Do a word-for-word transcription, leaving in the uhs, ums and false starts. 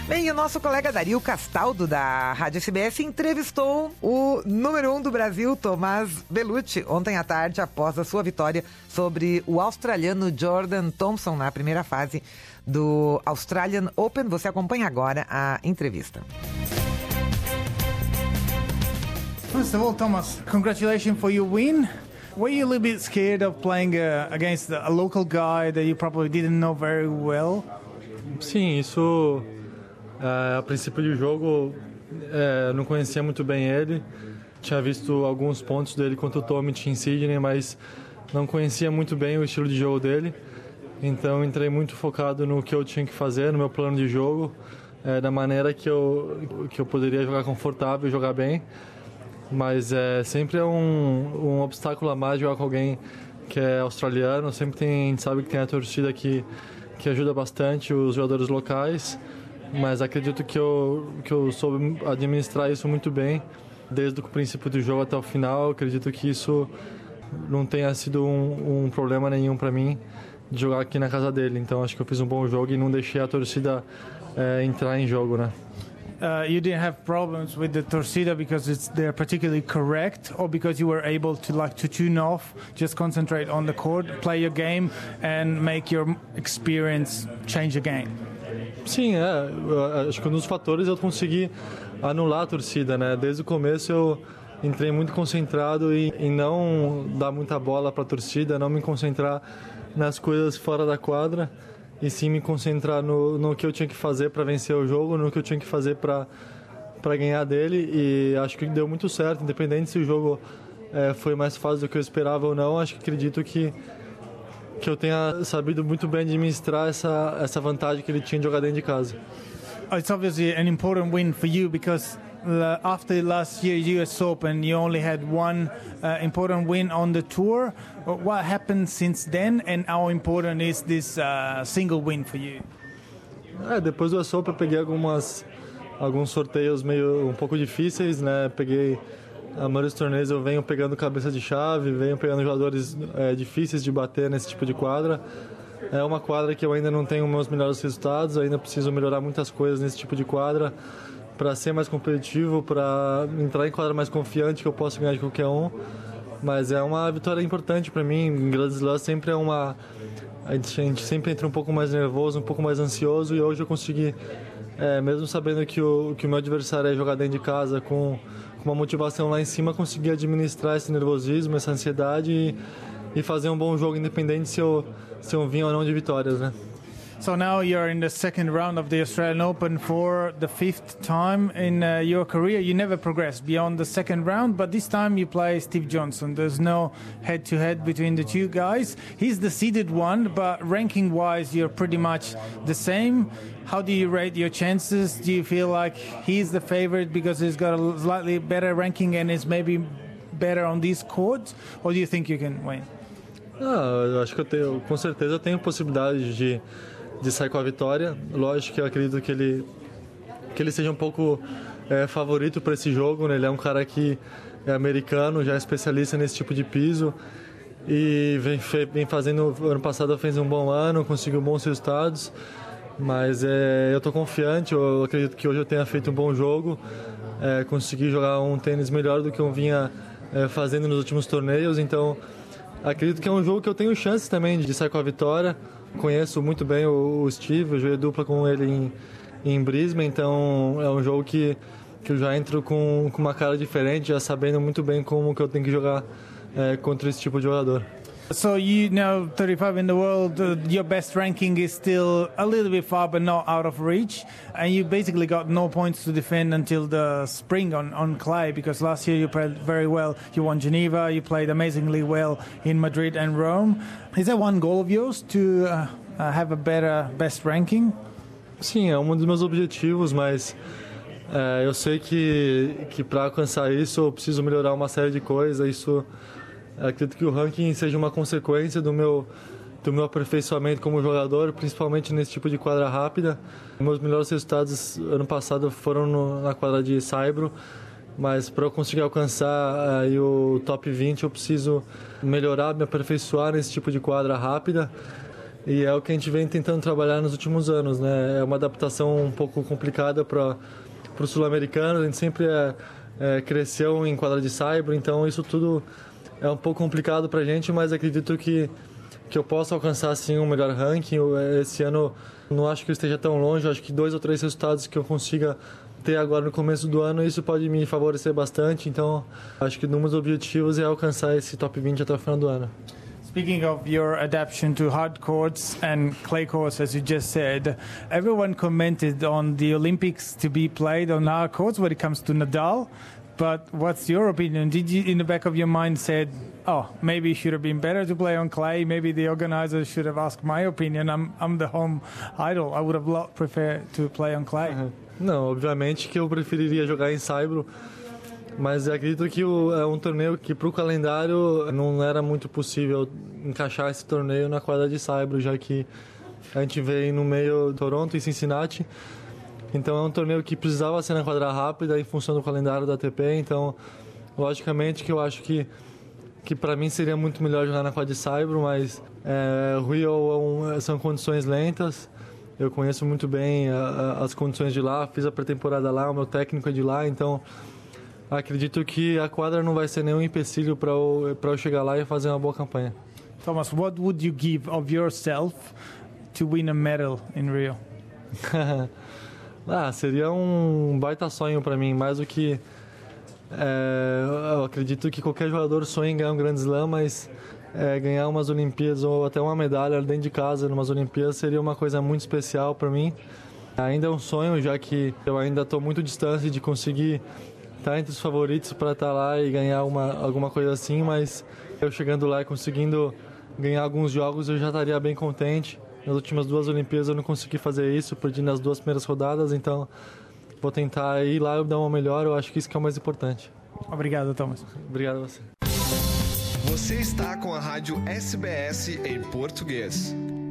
Bem, o nosso colega Dario Castaldo, da Rádio S B S, entrevistou o número um do Brasil, Tomás Bellucci, ontem à tarde, após a sua vitória sobre o australiano Jordan Thompson na primeira fase do Australian Open. Você acompanha agora a entrevista. First of all, Thomas, congratulations for your win. Were you a little bit scared of playing uh, against a local guy that you probably didn't know very well? Sim, isso... É, a princípio do jogo, é, não conhecia muito bem ele. Tinha visto alguns pontos dele contra o Tomic em Sydney, mas não conhecia muito bem o estilo de jogo dele. Então entrei muito focado no que eu tinha que fazer, no meu plano de jogo, é, da maneira que eu, que eu poderia jogar confortável e jogar bem. Mas é, sempre é um, um obstáculo a mais jogar com alguém que é australiano. Sempre tem, a gente sabe que tem a torcida que, que ajuda bastante os jogadores locais. Mas acredito que eu, que eu soube administrar isso muito bem, desde o princípio do jogo até o final. Acredito que isso não tenha sido um, um problema nenhum para mim de jogar aqui na casa dele. Então acho que eu fiz um bom jogo e não deixei a torcida é, entrar em jogo, né? Uh, you didn't have problems with the torcida because it's, they're particularly correct, or because you were able to like to tune off, just concentrate on the court, play your game, and make your experience change the game? Sim, é. Acho que um dos fatores eu consegui anular a torcida, né? Desde o começo eu entrei muito concentrado em, em não dar muita bola para a torcida, não me concentrar nas coisas fora da quadra, e sim me concentrar no, no que eu tinha que fazer para vencer o jogo, no que eu tinha que fazer para para ganhar dele. E acho que deu muito certo, independente se o jogo é, foi mais fácil do que eu esperava ou não. Acho que acredito que que eu tenha sabido muito bem administrar essa, essa vantagem que ele tinha de jogar dentro de casa. It's obviously an important win for you because uh, after last year's U S Open you only had one uh, important win on the tour. What happened since then and how important is this uh, single win for you? É, depois do U S Open eu peguei algumas, alguns sorteios meio um pouco difíceis, né? Peguei a maioria dos torneios eu venho pegando cabeça de chave, venho pegando jogadores é, difíceis de bater nesse tipo de quadra. É uma quadra que eu ainda não tenho meus melhores resultados, ainda preciso melhorar muitas coisas nesse tipo de quadra para ser mais competitivo, para entrar em quadra mais confiante que eu posso ganhar de qualquer um. Mas é uma vitória importante para mim. Em Grand Slam sempre é uma... A gente, a gente sempre entra um pouco mais nervoso, um pouco mais ansioso, e hoje eu consegui, é, mesmo sabendo que o, que o meu adversário é jogar dentro de casa com... com uma motivação lá em cima, conseguir administrar esse nervosismo, essa ansiedade e, e fazer um bom jogo, independente se eu, se eu vim ou não de vitórias, né? So now you're in the second round of the Australian Open for the fifth time in uh, your career. You never progressed beyond the second round, but this time you play Steve Johnson. There's no head-to-head between the two guys. He's the seeded one, but ranking-wise you're pretty much the same. How do you rate your chances? Do you feel like he's the favorite because he's got a slightly better ranking and is maybe better on these courts? Or do you think you can win? Ah, eu acho que eu tenho, com certeza eu tenho possibilidade de, de sair com a vitória. Lógico que eu acredito que ele, que ele seja um pouco é, favorito para esse jogo, né? Ele é um cara que é americano, já é especialista nesse tipo de piso e vem, vem fazendo, ano passado fez um bom ano, conseguiu bons resultados. Mas é, eu estou confiante, eu acredito que hoje eu tenha feito um bom jogo, é, consegui jogar um tênis melhor do que eu vinha é, fazendo nos últimos torneios, então acredito que é um jogo que eu tenho chances também de sair com a vitória. Conheço muito bem o, o Steve, eu joguei dupla com ele em, em Brisbane, então é um jogo que, que eu já entro com, com uma cara diferente, já sabendo muito bem como que eu tenho que jogar é, contra esse tipo de jogador. So you now thirty-five in the world, uh, your best ranking is still a little bit far but not out of reach, and you basically got no points to defend until the spring on, on clay, because last year you played very well. You won Geneva, you played amazingly well in Madrid and Rome. Is that one goal of yours to uh, uh, have a better best ranking? Sim, é um dos meus objetivos, mas é, eu sei que, que para alcançar isso eu preciso melhorar uma série de coisas. Isso, acredito que o ranking seja uma consequência do meu, do meu aperfeiçoamento como jogador, principalmente nesse tipo de quadra rápida. Meus melhores resultados ano passado foram no, na quadra de saibro, mas para eu conseguir alcançar aí o top vinte eu preciso melhorar, me aperfeiçoar nesse tipo de quadra rápida. E é o que a gente vem tentando trabalhar nos últimos anos, né? É uma adaptação um pouco complicada para o sul-americano, a gente sempre é, é, cresceu em quadra de saibro, então isso tudo é um pouco complicado para a gente, mas acredito que, que eu possa alcançar sim um melhor ranking. Esse ano não acho que eu esteja tão longe, acho que dois ou três resultados que eu consiga ter agora no começo do ano, isso pode me favorecer bastante, então acho que um dos objetivos é alcançar esse top vinte até o final do ano. Speaking of your adaptation to hard courts and clay courts, as you just said, everyone commented on the Olympics to be played on hard courts when it comes to Nadal. But what's your opinion? Did you, in the back of your mind, said, "Oh, maybe it should have been better to play on clay. Maybe the organizers should have asked my opinion. I'm I'm the home idol. I would have loved, preferred to play on clay." Uhum. Não, obviamente que eu preferiria jogar em saibro. Mas eu acredito que o, é um torneio que para o calendário não era muito possível encaixar esse torneio na quadra de saibro, já que a gente veio no meio de Toronto e Cincinnati. Então é um torneio que precisava ser na quadra rápida em função do calendário da A T P. Então, logicamente que eu acho que, que para mim seria muito melhor jogar na quadra de saibro, mas é, o Rio é um, são condições lentas. Eu conheço muito bem a, a, as condições de lá, fiz a pré-temporada lá, o meu técnico é de lá, então acredito que a quadra não vai ser nenhum empecilho para eu, para eu chegar lá e fazer uma boa campanha. Thomas, what would you give of yourself to win a medal in Rio? ah, seria um baita sonho para mim, mais do que é, eu acredito que qualquer jogador sonha em ganhar um Grand Slam, mas é, ganhar umas Olimpíadas ou até uma medalha dentro de casa numas Olimpíadas seria uma coisa muito especial para mim. Ainda é um sonho, já que eu ainda estou muito distante de conseguir estar entre os favoritos para estar lá e ganhar uma, alguma coisa assim, mas eu chegando lá e conseguindo ganhar alguns jogos eu já estaria bem contente. Nas últimas duas Olimpíadas eu não consegui fazer isso, perdi nas duas primeiras rodadas, então vou tentar ir lá e dar uma melhor, eu acho que isso que é o mais importante. Obrigado, Thomas. Obrigado a você. Você está com a rádio S B S em português.